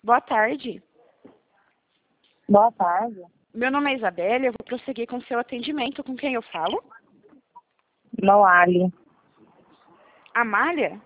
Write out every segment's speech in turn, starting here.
Boa tarde. Boa tarde. Meu nome é Isabela e eu vou prosseguir com o seu atendimento. Com quem eu falo? Noali. Amália?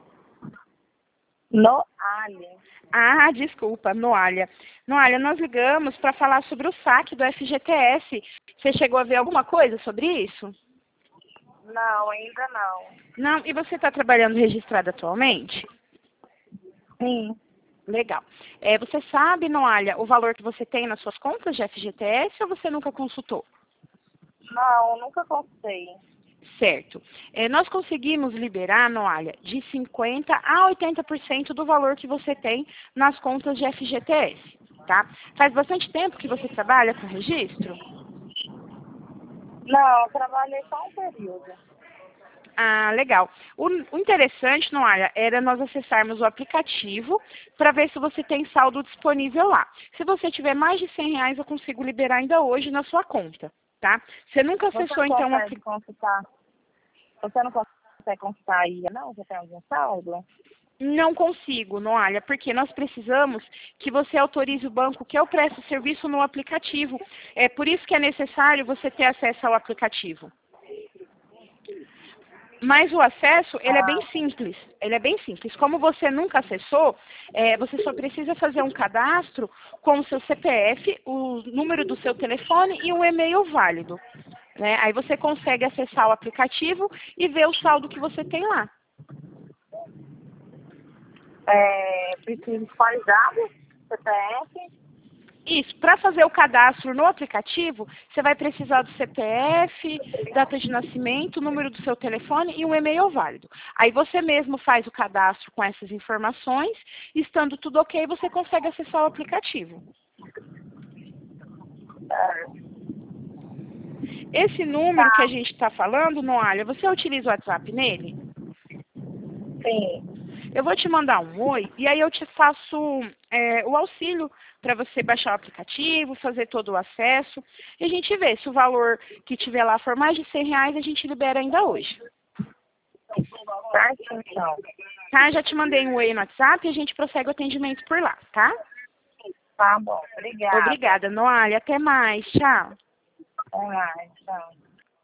Noali. Ah, desculpa, Noália. Noália, nós ligamos para falar sobre o saque do FGTS. Você chegou a ver alguma coisa sobre isso? Não, ainda não. Não? E você está trabalhando registrado atualmente? Sim. Legal. Você sabe, Noália, o valor que você tem nas suas contas de FGTS ou você nunca consultou? Não, nunca consultei. Certo. Nós conseguimos liberar, Noália, de 50% a 80% do valor que você tem nas contas de FGTS, tá? Faz bastante tempo que você trabalha com registro? Não, eu trabalhei só um período. Ah, legal. O interessante, Noália, era nós acessarmos o aplicativo para ver se você tem saldo disponível lá. Se você tiver mais de R$ 100, eu consigo liberar ainda hoje na sua conta, tá? Você nunca Você acessou, não então, o consegue aplicativo? consultar? Você não consegue consultar aí, não? Você tem algum saldo? Não consigo, Noália, porque nós precisamos que você autorize o banco que eu presto serviço no aplicativo. É por isso que é necessário você ter acesso ao aplicativo. Mas o acesso, ele é bem Ah, simples. Ele é bem simples. Como você nunca acessou, você só precisa fazer um cadastro com o seu CPF, o número do seu telefone e um e-mail válido, né? Aí você consegue acessar o aplicativo e ver o saldo que você tem lá. preciso de quais dados? CPF? Isso, para fazer o cadastro no aplicativo, você vai precisar do CPF, data de nascimento, número do seu telefone e um e-mail válido. Aí você mesmo faz o cadastro com essas informações, e estando tudo ok, você consegue acessar o aplicativo. Esse número que a Tá, gente está falando, Noália, você utiliza o WhatsApp nele? sim. Eu vou te mandar um oi e aí eu te faço o auxílio para você baixar o aplicativo, fazer todo o acesso. E a gente vê se o valor que tiver lá for mais de R$ 100, a gente libera ainda hoje. Certo, então. Tá? Já te mandei um oi no WhatsApp e a gente prossegue o atendimento por lá, tá? Tá bom. Obrigada. Obrigada, Noália. Até mais. Tchau. Até mais. Tchau.